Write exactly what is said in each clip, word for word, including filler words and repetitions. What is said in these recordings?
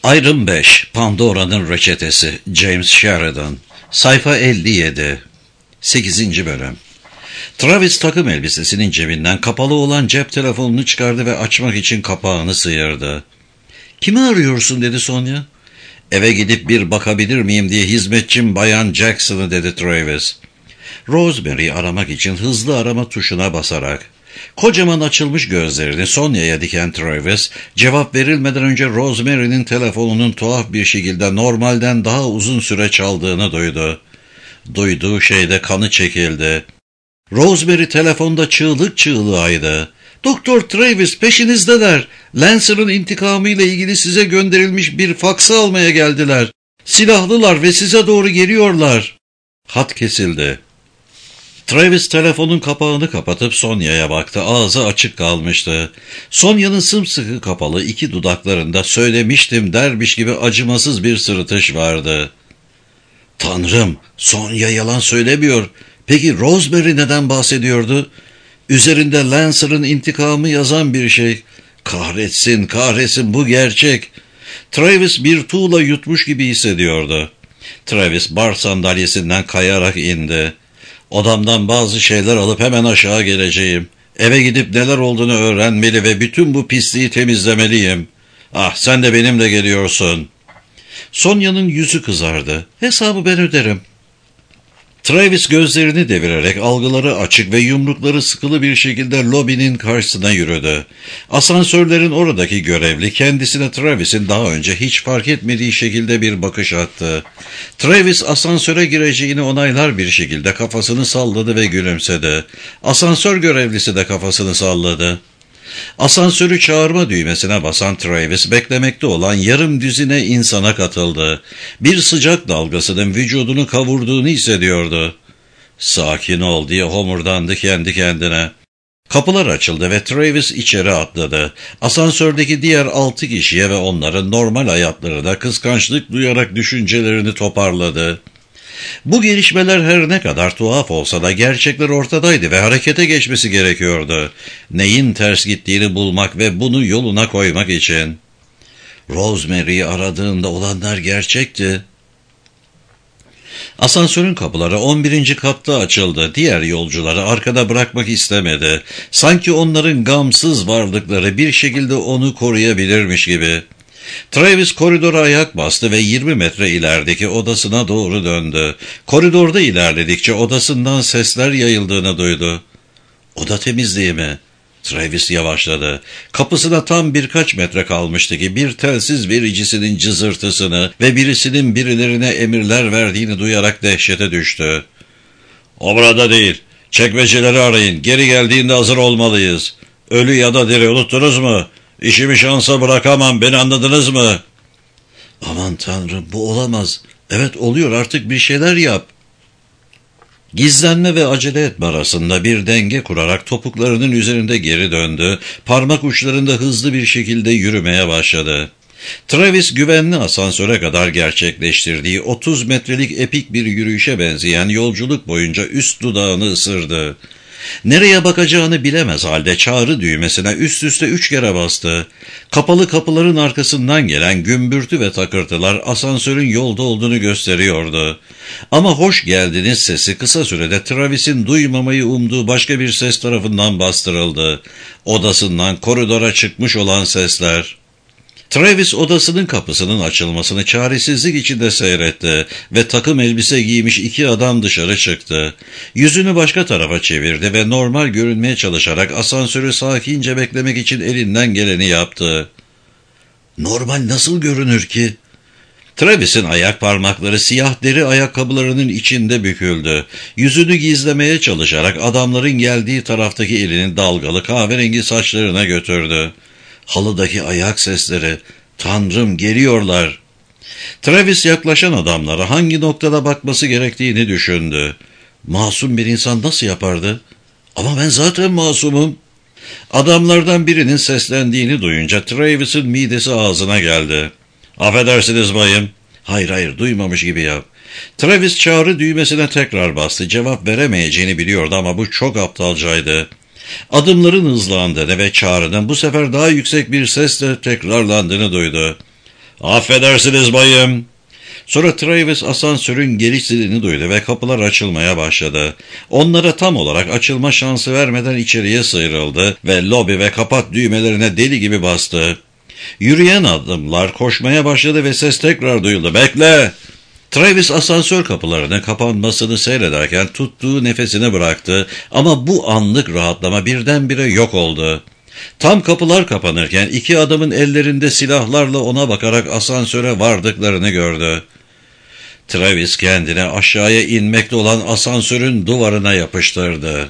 Ayrım beş, Pandora'nın Reçetesi, James Sheridan, sayfa elli yedi, sekizinci bölüm. Travis takım elbisesinin cebinden kapalı olan cep telefonunu çıkardı ve açmak için kapağını sıyırdı. "Kimi arıyorsun?" dedi Sonya. "Eve gidip bir bakabilir miyim diye hizmetçim Bayan Jackson'ı," dedi Travis. Rosemary'i aramak için hızlı arama tuşuna basarak. Kocaman açılmış gözlerini Sonya'ya diken Travis, cevap verilmeden önce Rosemary'nin telefonunun tuhaf bir şekilde normalden daha uzun süre çaldığını duydu. Duyduğu şeyde kanı çekildi. Rosemary telefonda çığlık çığlığaydı. "Doktor Travis, peşinizdeler. Lancer'ın intikamıyla ilgili size gönderilmiş bir faksı almaya geldiler. Silahlılar ve size doğru geliyorlar." Hat kesildi. Travis telefonun kapağını kapatıp Sonya'ya baktı. Ağzı açık kalmıştı. Sonya'nın sımsıkı kapalı iki dudaklarında "söylemiştim" dermiş gibi acımasız bir sırıtış vardı. "Tanrım, Sonya yalan söylemiyor. Peki Rosemary neden bahsediyordu? Üzerinde Lancer'ın intikamı yazan bir şey. Kahretsin, kahretsin, bu gerçek." Travis bir tuğla yutmuş gibi hissediyordu. Travis bar sandalyesinden kayarak indi. "Odamdan bazı şeyler alıp hemen aşağı geleceğim. Eve gidip neler olduğunu öğrenmeli ve bütün bu pisliği temizlemeliyim. Ah, sen de benimle geliyorsun." Sonya'nın yüzü kızardı. "Hesabı ben öderim." Travis gözlerini devirerek algıları açık ve yumrukları sıkılı bir şekilde lobinin karşısına yürüdü. Asansörlerin oradaki görevli kendisine Travis'in daha önce hiç fark etmediği şekilde bir bakış attı. Travis asansöre gireceğini onaylar bir şekilde kafasını salladı ve gülümsedi. Asansör görevlisi de kafasını salladı. Asansörü çağırma düğmesine basan Travis, beklemekte olan yarım düzine insana katıldı. Bir sıcak dalgasının vücudunu kavurduğunu hissediyordu. "Sakin ol," diye homurdandı kendi kendine. Kapılar açıldı ve Travis içeri atladı. Asansördeki diğer altı kişiye ve onların normal hayatlarına kıskançlık duyarak düşüncelerini toparladı. Bu gelişmeler her ne kadar tuhaf olsa da gerçekler ortadaydı ve harekete geçmesi gerekiyordu. Neyin ters gittiğini bulmak ve bunu yoluna koymak için. Rosemary'i aradığında olanlar gerçekti. Asansörün kapıları on birinci katta açıldı. Diğer yolcuları arkada bırakmak istemedi. Sanki onların gamsız varlıkları bir şekilde onu koruyabilirmiş gibi. Travis koridora ayak bastı ve yirmi metre ilerideki odasına doğru döndü. Koridorda ilerledikçe odasından sesler yayıldığını duydu. "Oda temiz değil mi?" Travis yavaşladı. Kapısına tam birkaç metre kalmıştı ki bir telsiz vericisinin cızırtısını ve birisinin birilerine emirler verdiğini duyarak dehşete düştü. "O burada değil. Çekmeceleri arayın. Geri geldiğinde hazır olmalıyız. Ölü ya da diri, unuttunuz mu? İşimi şansa bırakamam, beni anladınız mı?" "Aman Tanrım, bu olamaz. Evet, oluyor, artık bir şeyler yap." Gizlenme ve acele etme arasında bir denge kurarak topuklarının üzerinde geri döndü, parmak uçlarında hızlı bir şekilde yürümeye başladı. Travis güvenli asansöre kadar gerçekleştirdiği otuz metrelik epik bir yürüyüşe benzeyen yolculuk boyunca üst dudağını ısırdı. Nereye bakacağını bilemez halde çağrı düğmesine üst üste üç kere bastı. Kapalı kapıların arkasından gelen gümbürtü ve takırtılar asansörün yolda olduğunu gösteriyordu. Ama "hoş geldiniz" sesi kısa sürede Travis'in duymamayı umduğu başka bir ses tarafından bastırıldı. Odasından koridora çıkmış olan sesler. Travis odasının kapısının açılmasını çaresizlik içinde seyretti ve takım elbise giymiş iki adam dışarı çıktı. Yüzünü başka tarafa çevirdi ve normal görünmeye çalışarak asansörü sakince beklemek için elinden geleni yaptı. Normal nasıl görünür ki? Travis'in ayak parmakları siyah deri ayakkabılarının içinde büküldü. Yüzünü gizlemeye çalışarak adamların geldiği taraftaki elini dalgalı kahverengi saçlarına götürdü. Halıdaki ayak sesleri. Tanrım, geliyorlar. Travis yaklaşan adamlara hangi noktada bakması gerektiğini düşündü. Masum bir insan nasıl yapardı? Ama ben zaten masumum. Adamlardan birinin seslendiğini duyunca Travis'in midesi ağzına geldi. "Affedersiniz bayım." "Hayır hayır, duymamış gibi yap." Travis çağrı düğmesine tekrar bastı. Cevap veremeyeceğini biliyordu ama bu çok aptalcaydı. Adımların hızlandığını ve çağrının bu sefer daha yüksek bir sesle tekrarlandığını duydu. "Affedersiniz bayım." Sonra Travis asansörün geliş zilini duydu ve kapılar açılmaya başladı. Onlara tam olarak açılma şansı vermeden içeriye sıyrıldı ve lobi ve kapat düğmelerine deli gibi bastı. Yürüyen adımlar koşmaya başladı ve ses tekrar duyuldu. "Bekle!" Travis asansör kapılarının kapanmasını seyrederken tuttuğu nefesini bıraktı ama bu anlık rahatlama birdenbire yok oldu. Tam kapılar kapanırken iki adamın ellerinde silahlarla ona bakarak asansöre vardıklarını gördü. Travis kendini aşağıya inmekte olan asansörün duvarına yapıştırdı.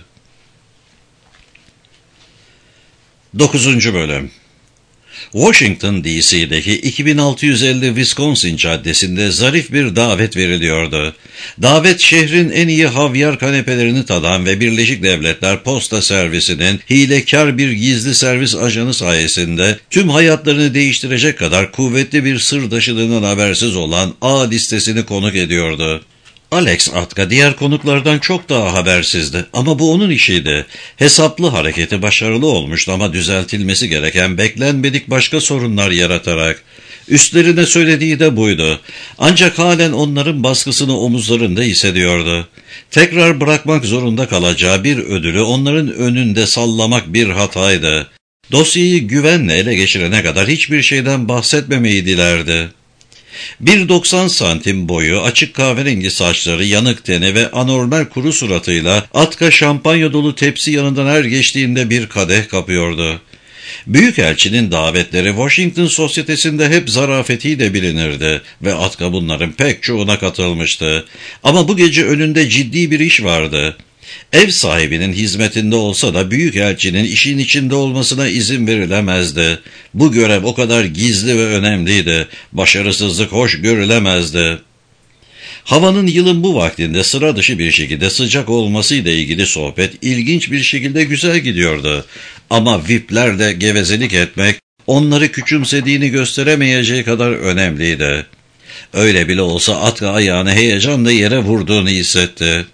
dokuzuncu Bölüm. Washington D C'deki iki bin altı yüz elli Wisconsin caddesinde zarif bir davet veriliyordu. Davet şehrin en iyi havyar kanepelerini tadan ve Birleşik Devletler Posta Servisi'nin hilekar bir gizli servis ajanı sayesinde tüm hayatlarını değiştirecek kadar kuvvetli bir sırdaşılığından habersiz olan A listesini konuk ediyordu. Alex Atka diğer konuklardan çok daha habersizdi ama bu onun işiydi. Hesaplı hareketi başarılı olmuştu ama düzeltilmesi gereken beklenmedik başka sorunlar yaratarak. Üstlerine söylediği de buydu. Ancak halen onların baskısını omuzlarında hissediyordu. Tekrar bırakmak zorunda kalacağı bir ödülü onların önünde sallamak bir hataydı. Dosyayı güvenle ele geçirene kadar hiçbir şeyden bahsetmemeyi dilerdi. bir doksan santim boyu, açık kahverengi saçları, yanık teni ve anormal kuru suratıyla Atka şampanya dolu tepsi yanından her geçtiğinde bir kadeh kapıyordu. Büyükelçinin davetleri Washington sosyetesinde hep zarafetiyle bilinirdi ve Atka bunların pek çoğuna katılmıştı. Ama bu gece önünde ciddi bir iş vardı. Ev sahibinin hizmetinde olsa da büyükelçinin işin içinde olmasına izin verilemezdi. Bu görev o kadar gizli ve önemliydi. Başarısızlık hoş görülemezdi. Havanın yılın bu vaktinde sıra dışı bir şekilde sıcak olmasıyla ilgili sohbet ilginç bir şekilde güzel gidiyordu. Ama V I P'lerle gevezelik etmek onları küçümsediğini gösteremeyeceği kadar önemliydi. Öyle bile olsa Atka ayağını heyecanla yere vurduğunu hissetti.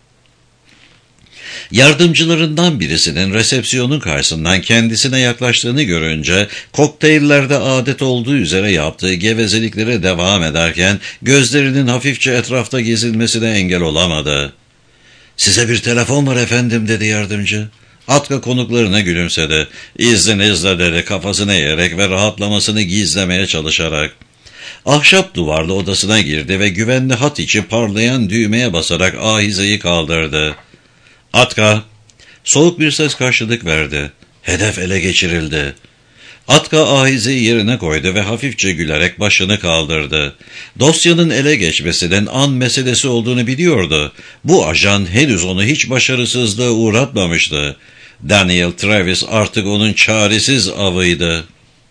Yardımcılarından birisinin resepsiyonun karşısından kendisine yaklaştığını görünce kokteyllerde adet olduğu üzere yaptığı gevezeliklere devam ederken gözlerinin hafifçe etrafta gezilmesine engel olamadı. "Size bir telefon var efendim," dedi yardımcı. Atka konuklarına gülümsedi. "İzninizle," dedi kafasını eğerek ve rahatlamasını gizlemeye çalışarak. Ahşap duvarlı odasına girdi ve güvenli hat için parlayan düğmeye basarak ahizeyi kaldırdı. "Atka!" Soğuk bir ses karşılık verdi. "Hedef ele geçirildi." Atka ahizeyi yerine koydu ve hafifçe gülerek başını kaldırdı. Dosyanın ele geçmesinin an meselesi olduğunu biliyordu. Bu ajan henüz onu hiç başarısızlığa uğratmamıştı. Daniel Travis artık onun çaresiz avıydı.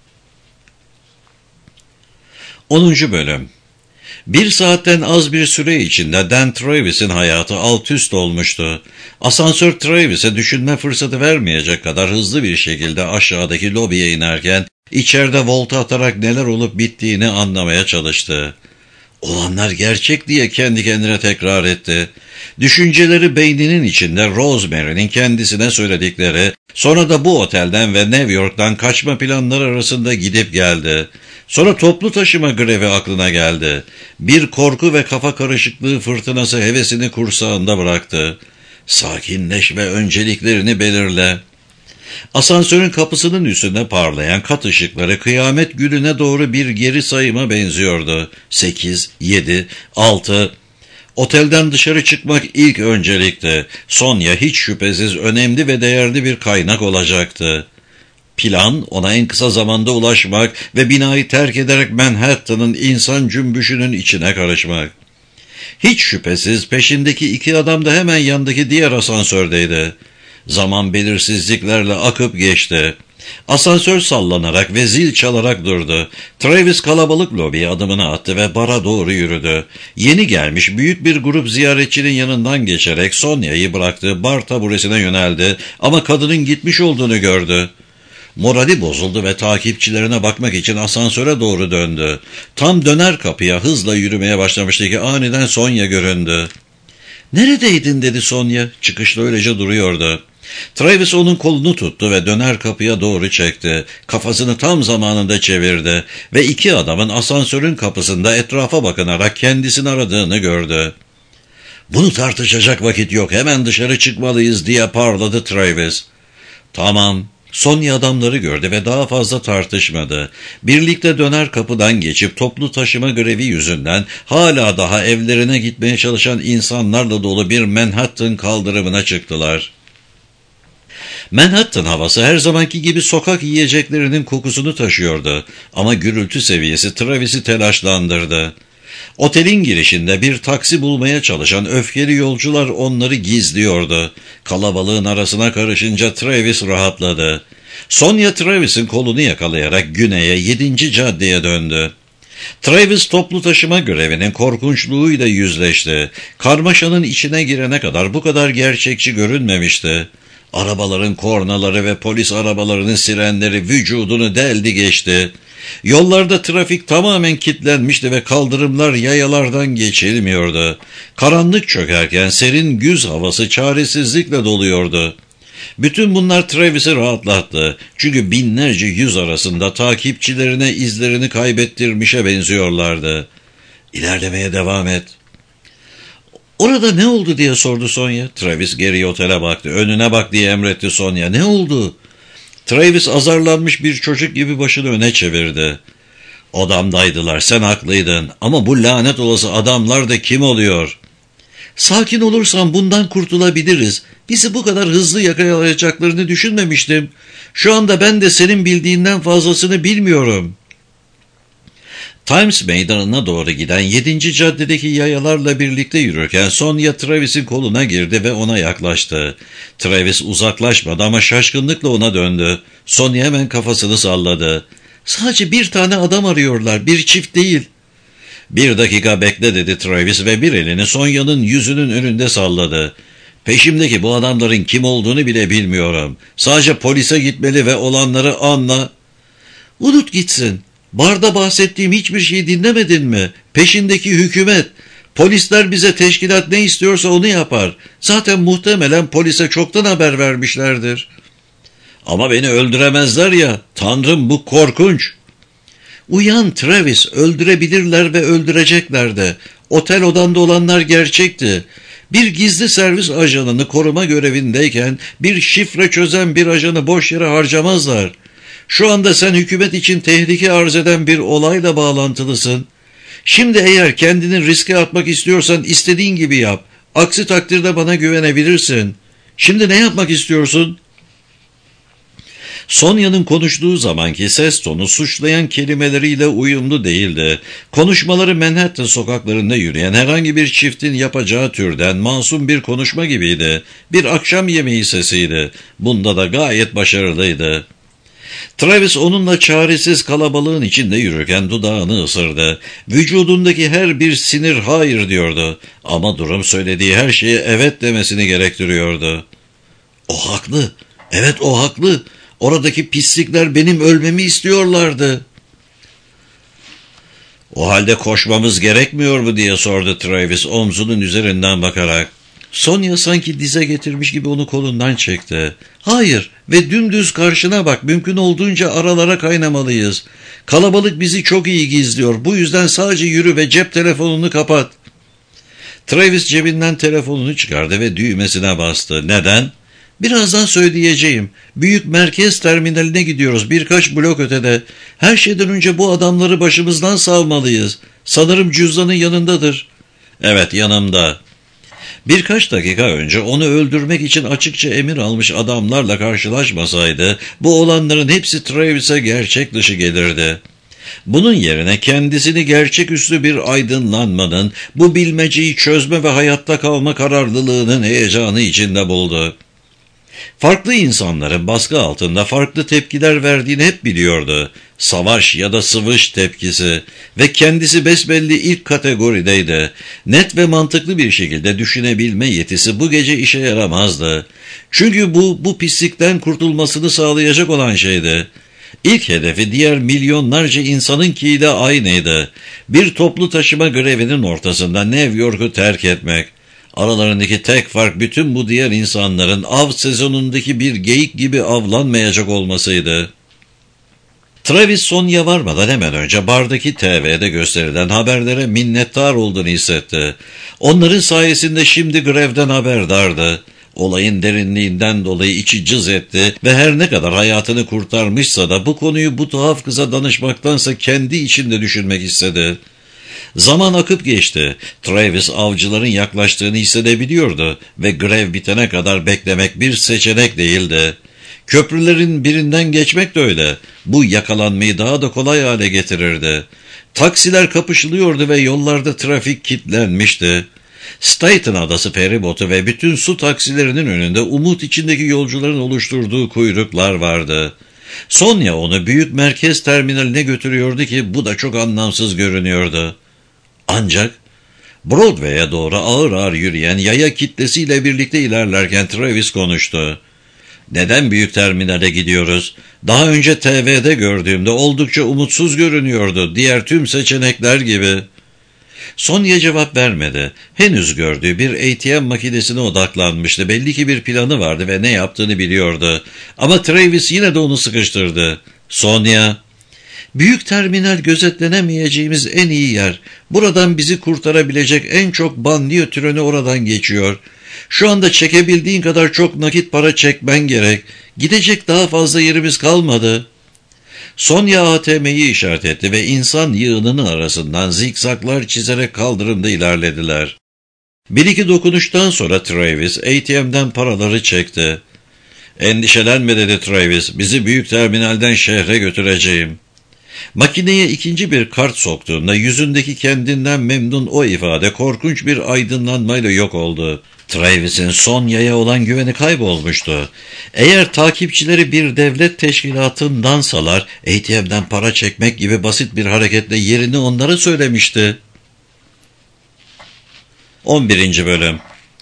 onuncu Bölüm. Bir saatten az bir süre içinde Dan Travis'in hayatı alt üst olmuştu. Asansör Travis'e düşünme fırsatı vermeyecek kadar hızlı bir şekilde aşağıdaki lobiye inerken içeride volta atarak neler olup bittiğini anlamaya çalıştı. "Olanlar gerçek," diye kendi kendine tekrar etti. Düşünceleri beyninin içinde Rosemary'nin kendisine söyledikleri, sonra da bu otelden ve New York'tan kaçma planları arasında gidip geldi. Sonra toplu taşıma grevi aklına geldi. Bir korku ve kafa karışıklığı fırtınası hevesini kursağında bıraktı. "Sakinleş ve önceliklerini belirle." Asansörün kapısının üstünde parlayan kat ışıkları kıyamet gününe doğru bir geri sayıma benziyordu. Sekiz, yedi, altı... Otelden dışarı çıkmak ilk öncelikti. Sonya hiç şüphesiz önemli ve değerli bir kaynak olacaktı. Plan ona en kısa zamanda ulaşmak ve binayı terk ederek Manhattan'ın insan cümbüşünün içine karışmak. Hiç şüphesiz peşindeki iki adam da hemen yandaki diğer asansördeydi. Zaman belirsizliklerle akıp geçti. Asansör sallanarak ve zil çalarak durdu. Travis kalabalık lobiye adımını attı ve bara doğru yürüdü. Yeni gelmiş büyük bir grup ziyaretçinin yanından geçerek Sonya'yı bıraktığı bar taburesine yöneldi ama kadının gitmiş olduğunu gördü. Morali bozuldu ve takipçilerine bakmak için asansöre doğru döndü. Tam döner kapıya hızla yürümeye başlamıştı ki aniden Sonya göründü. "Neredeydin?" dedi Sonya. Çıkışta öylece duruyordu. Travis onun kolunu tuttu ve döner kapıya doğru çekti. Kafasını tam zamanında çevirdi ve iki adamın asansörün kapısında etrafa bakınarak kendisini aradığını gördü. "Bunu tartışacak vakit yok, hemen dışarı çıkmalıyız," diye parladı Travis. "Tamam." Sonya adamları gördü ve daha fazla tartışmadı. Birlikte döner kapıdan geçip toplu taşıma grevi yüzünden hala daha evlerine gitmeye çalışan insanlarla dolu bir Manhattan kaldırımına çıktılar. Manhattan havası her zamanki gibi sokak yiyeceklerinin kokusunu taşıyordu ama gürültü seviyesi Travis'i telaşlandırdı. Otelin girişinde bir taksi bulmaya çalışan öfkeli yolcular onları gizliyordu. Kalabalığın arasına karışınca Travis rahatladı. Sonya Travis'in kolunu yakalayarak güneye yedinci caddeye döndü. Travis toplu taşıma görevinin korkunçluğuyla yüzleşti. Karmaşanın içine girene kadar bu kadar gerçekçi görünmemişti. Arabaların kornaları ve polis arabalarının sirenleri vücudunu deldi geçti. Yollarda trafik tamamen kilitlenmişti ve kaldırımlar yayalardan geçilmiyordu. Karanlık çökerken serin güz havası çaresizlikle doluyordu. Bütün bunlar Travis'i rahatlattı. Çünkü binlerce yüz arasında takipçilerine izlerini kaybettirmişe benziyorlardı. "İlerlemeye devam et." "Orada ne oldu?" diye sordu Sonya. Travis geri otele baktı. "Önüne bak," diye emretti Sonya. "Ne oldu?" Travis azarlanmış bir çocuk gibi başını öne çevirdi. "Odamdaydılar, sen haklıydın. Ama bu lanet olası adamlar da kim oluyor?" "Sakin olursan bundan kurtulabiliriz. Bizi bu kadar hızlı yakalayacaklarını düşünmemiştim. Şu anda ben de senin bildiğinden fazlasını bilmiyorum." Times Meydanı'na doğru giden yedinci caddedeki yayalarla birlikte yürürken Sonya Travis'in koluna girdi ve ona yaklaştı. Travis uzaklaşmadı ama şaşkınlıkla ona döndü. Sonya hemen kafasını salladı. "Sadece bir tane adam arıyorlar, bir çift değil." "Bir dakika bekle," dedi Travis ve bir elini Sonya'nın yüzünün önünde salladı. "Peşimdeki bu adamların kim olduğunu bile bilmiyorum. Sadece polise gitmeli ve olanları anla." "Unut gitsin. Barda bahsettiğim hiçbir şeyi dinlemedin mi? Peşindeki hükümet. Polisler bize teşkilat ne istiyorsa onu yapar. Zaten muhtemelen polise çoktan haber vermişlerdir." "Ama beni öldüremezler ya. Tanrım, bu korkunç." "Uyan Travis, öldürebilirler ve öldürecekler de. Otel odanda olanlar gerçekti. Bir gizli servis ajanını koruma görevindeyken bir şifre çözen bir ajanı boş yere harcamazlar. Şu anda sen hükümet için tehlike arz eden bir olayla bağlantılısın. Şimdi eğer kendini riske atmak istiyorsan istediğin gibi yap. Aksi takdirde bana güvenebilirsin. Şimdi ne yapmak istiyorsun?" Sonya'nın konuştuğu zamanki ses tonu suçlayan kelimeleriyle uyumlu değildi. Konuşmaları Manhattan sokaklarında yürüyen herhangi bir çiftin yapacağı türden masum bir konuşma gibiydi. Bir akşam yemeği sesiydi. Bunda da gayet başarılıydı. Travis onunla çaresiz kalabalığın içinde yürürken dudağını ısırdı. Vücudundaki her bir sinir hayır diyordu. Ama durum söylediği her şeye evet demesini gerektiriyordu. "O haklı. Evet, o haklı. Oradaki pislikler benim ölmemi istiyorlardı." "O halde koşmamız gerekmiyor mu?" diye sordu Travis omzunun üzerinden bakarak. Sonya sanki dize getirmiş gibi onu kolundan çekti. "Hayır ve dümdüz karşına bak, mümkün olduğunca aralara kaynamalıyız. Kalabalık bizi çok iyi gizliyor, bu yüzden sadece yürü ve cep telefonunu kapat." Travis cebinden telefonunu çıkardı ve düğmesine bastı. "Neden?" "Birazdan söyleyeceğim. Büyük merkez terminaline gidiyoruz, birkaç blok ötede. Her şeyden önce bu adamları başımızdan savmalıyız. Sanırım cüzdanın yanındadır." "Evet, yanımda." Birkaç dakika önce onu öldürmek için açıkça emir almış adamlarla karşılaşmasaydı, bu olanların hepsi Travis'e gerçek dışı gelirdi. Bunun yerine kendisini gerçeküstü bir aydınlanmanın, bu bilmeceyi çözme ve hayatta kalma kararlılığının heyecanı içinde buldu. Farklı insanların baskı altında farklı tepkiler verdiğini hep biliyordu. Savaş ya da sıvış tepkisi ve kendisi besbelli ilk kategorideydi. Net ve mantıklı bir şekilde düşünebilme yetisi bu gece işe yaramazdı. Çünkü bu, bu pislikten kurtulmasını sağlayacak olan şeydi. İlk hedefi diğer milyonlarca insanınkiyle aynıydı. Bir toplu taşıma grevinin ortasında New York'u terk etmek. Aralarındaki tek fark bütün bu diğer insanların av sezonundaki bir geyik gibi avlanmayacak olmasıydı. Travis Sonya varmadan hemen önce bardaki T V'de gösterilen haberlere minnettar olduğunu hissetti. Onların sayesinde şimdi grevden haberdardı. Olayın derinliğinden dolayı içi cız etti ve her ne kadar hayatını kurtarmışsa da bu konuyu bu tuhaf kıza danışmaktansa kendi içinde düşünmek istedi. Zaman akıp geçti. Travis avcıların yaklaştığını hissedebiliyordu ve grev bitene kadar beklemek bir seçenek değildi. Köprülerin birinden geçmek de öyle. Bu yakalanmayı daha da kolay hale getirirdi. Taksiler kapışılıyordu ve yollarda trafik kilitlenmişti. Staten Adası feribotu ve bütün su taksilerinin önünde umut içindeki yolcuların oluşturduğu kuyruklar vardı. Sonya onu büyük merkez terminaline götürüyordu ki bu da çok anlamsız görünüyordu. Ancak Broadway'e doğru ağır ağır yürüyen yaya kitlesiyle birlikte ilerlerken Travis konuştu. "Neden büyük terminale gidiyoruz? Daha önce T V'de gördüğümde oldukça umutsuz görünüyordu, diğer tüm seçenekler gibi." Sonya cevap vermedi. Henüz gördüğü bir A T M makinesine odaklanmıştı. Belli ki bir planı vardı ve ne yaptığını biliyordu. Ama Travis yine de onu sıkıştırdı. "Sonya, büyük terminal gözetlenemeyeceğimiz en iyi yer. Buradan bizi kurtarabilecek en çok banliyö treni oradan geçiyor. Şu anda çekebildiğin kadar çok nakit para çekmen gerek. Gidecek daha fazla yerimiz kalmadı." Sonya A T M'yi işaret etti ve insan yığınının arasından zikzaklar çizerek kaldırımda ilerlediler. Bir iki dokunuştan sonra Travis A T M'den paraları çekti. "Endişelenme," dedi Travis, "bizi büyük terminalden şehre götüreceğim." Makineye ikinci bir kart soktuğunda yüzündeki kendinden memnun o ifade korkunç bir aydınlanmayla yok oldu. Travis'in Sonya'ya olan güveni kaybolmuştu. Eğer takipçileri bir devlet teşkilatındansalar A T M'den para çekmek gibi basit bir hareketle yerini onlara söylemişti. on birinci Bölüm.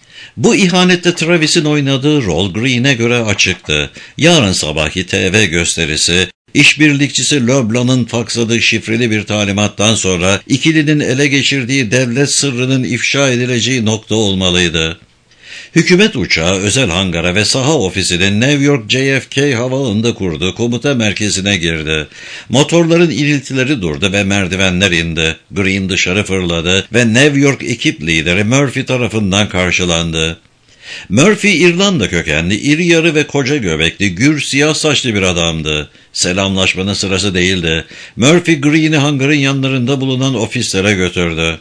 Bu ihanette Travis'in oynadığı rol Green'e göre açıktı. Yarın sabahki T V gösterisi, İşbirlikçisi LeBlanc'ın faksladığı şifreli bir talimattan sonra ikilinin ele geçirdiği devlet sırrının ifşa edileceği nokta olmalıydı. Hükümet uçağı özel hangara ve saha ofisinin New York J F K havaalanında kurduğu komuta merkezine girdi. Motorların iniltileri durdu ve merdivenler indi. Green dışarı fırladı ve New York ekip lideri Murphy tarafından karşılandı. Murphy İrlanda kökenli, iri yarı ve koca göbekli, gür siyah saçlı bir adamdı. Selamlaşmanın sırası değildi. Murphy Green'i hangarın yanlarında bulunan ofislere götürdü.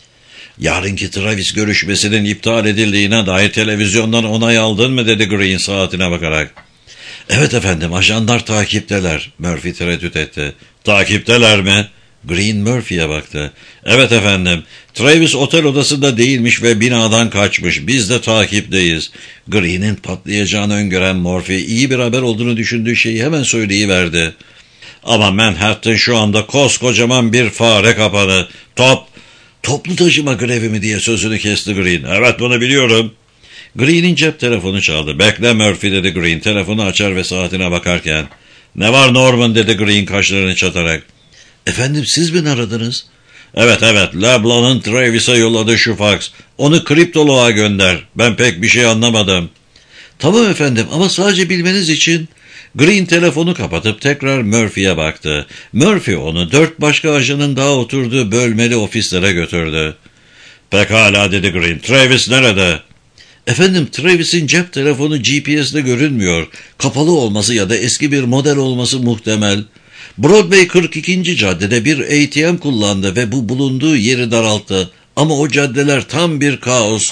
"Yarınki Travis görüşmesinin iptal edildiğine dair televizyondan onay aldın mı?" dedi Green saatine bakarak. "Evet efendim, ajanlar takipteler," Murphy tereddüt etti. "Takipteler mi?" Green Murphy'ye baktı. "Evet efendim, Travis otel odasında değilmiş ve binadan kaçmış. Biz de takipteyiz." Green'in patlayacağını öngören Murphy iyi bir haber olduğunu düşündüğü şeyi hemen söyleyiverdi. "Ama Manhattan şu anda koskocaman bir fare kapanı. Top, toplu taşıma grevi mi?" diye sözünü kesti Green. "Evet, bunu biliyorum." Green'in cep telefonu çaldı. "Bekle Murphy," dedi Green telefonu açar ve saatine bakarken. "Ne var Norman?" dedi Green kaşlarını çatarak. "Efendim, siz beni aradınız?" "Evet evet, LeBlanc'ın Travis'e yolladığı şu faks. Onu kriptoloğa gönder. Ben pek bir şey anlamadım." "Tamam efendim, ama sadece bilmeniz için..." Green telefonu kapatıp tekrar Murphy'ye baktı. Murphy onu dört başka ajanın daha oturduğu bölmeli ofislere götürdü. "Pekala," dedi Green. "Travis nerede?" "Efendim, Travis'in cep telefonu G P S'de görünmüyor. Kapalı olması ya da eski bir model olması muhtemel. Broadway kırk ikinci caddede bir A T M kullandı ve bu bulunduğu yeri daralttı. Ama o caddeler tam bir kaos."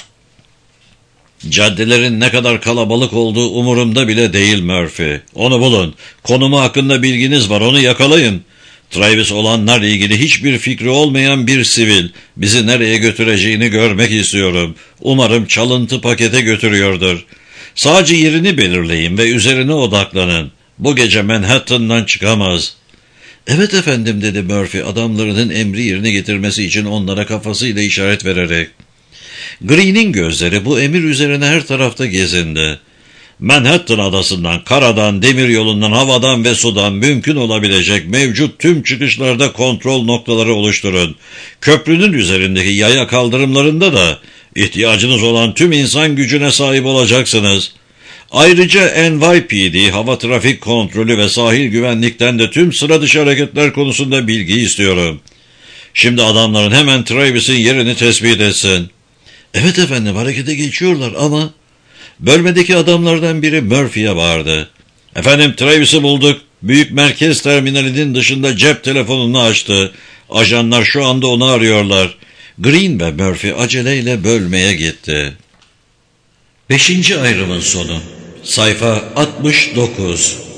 "Caddelerin ne kadar kalabalık olduğu umurumda bile değil Murphy. Onu bulun. Konumu hakkında bilginiz var, onu yakalayın. Travis olanlarla ilgili hiçbir fikri olmayan bir sivil. Bizi nereye götüreceğini görmek istiyorum. Umarım çalıntı pakete götürüyordur. Sadece yerini belirleyin ve üzerine odaklanın. Bu gece Manhattan'dan çıkamaz." "Evet efendim," dedi Murphy adamlarının emri yerine getirmesi için onlara kafasıyla işaret vererek. Green'in gözleri bu emir üzerine her tarafta gezindi. "Manhattan adasından, karadan, demiryolundan, havadan ve sudan mümkün olabilecek mevcut tüm çıkışlarda kontrol noktaları oluşturun. Köprünün üzerindeki yaya kaldırımlarında da İhtiyacınız olan tüm insan gücüne sahip olacaksınız. Ayrıca N Y P D, hava trafik kontrolü ve sahil güvenlikten de tüm sıra dışı hareketler konusunda bilgi istiyorum. Şimdi adamların hemen Travis'in yerini tespit etsin. Evet efendim, harekete geçiyorlar ama... Bölmedeki adamlardan biri Murphy'ye bağırdı. Efendim, Travis'i bulduk. Büyük merkez terminalinin dışında cep telefonunu açtı. Ajanlar şu anda onu arıyorlar. Green ve Murphy aceleyle bölmeye gitti. Beşinci ayrımın sonu. Sayfa altmış dokuz.